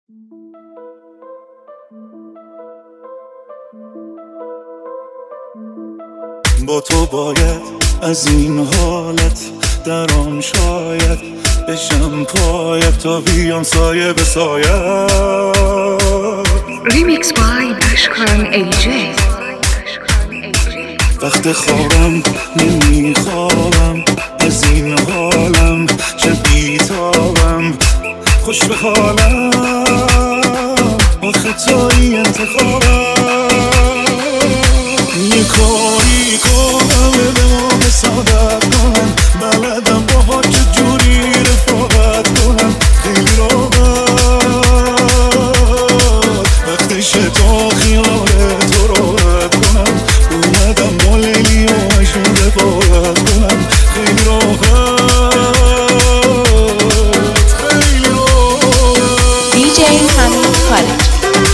با تو باید از این حالت درام شاید بشم پایت تا بیام سایه به سایه. Remix by Ashkan AJ. وقت خوابم نمیخوابم از این حالم، چه بیتابم خوش به حالم، آخه توی انتخابم. یه کاری کنم به ما سعادت کنم، بلدم باها چجوری رفاقت کنم. خیلی راحت وقتش تا خیال تو راحت کنم، اومدم با لیلی و مجنون رفاقت کنم. خیلی راحت خیلی راحت. DJ حمید خارجی.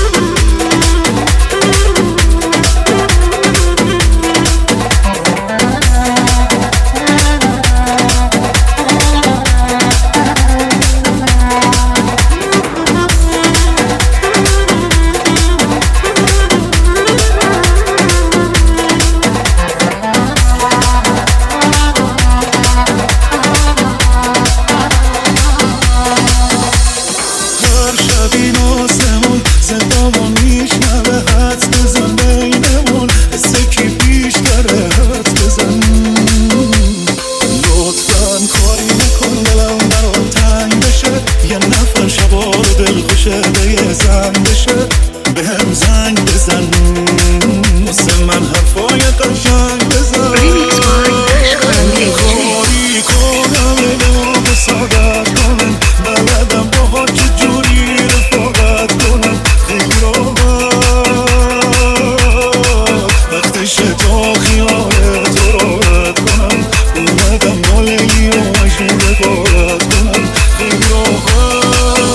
بهم زنگ بزن واسه من حرفای قشنگ بزن. Remix by Ashkan AJ. کاری کنم به ما سعادت کنم، بلدم باها چجوری رفاقت کنم. خیلی راحت وقتش تا خیال تو راحت کنم، اومدم با لیلی و مجنون رفاقت کنم. خیلی راحت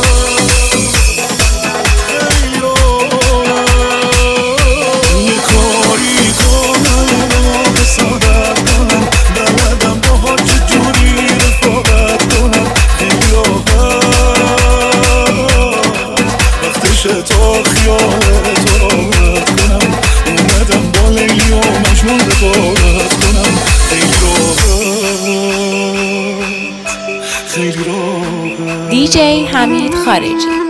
تا خیال تو راحت کنم، اومدم با لیلی و مجنون رفاقت کنم. خیلی راحت خیلی راحت. DJ حمید خارجی.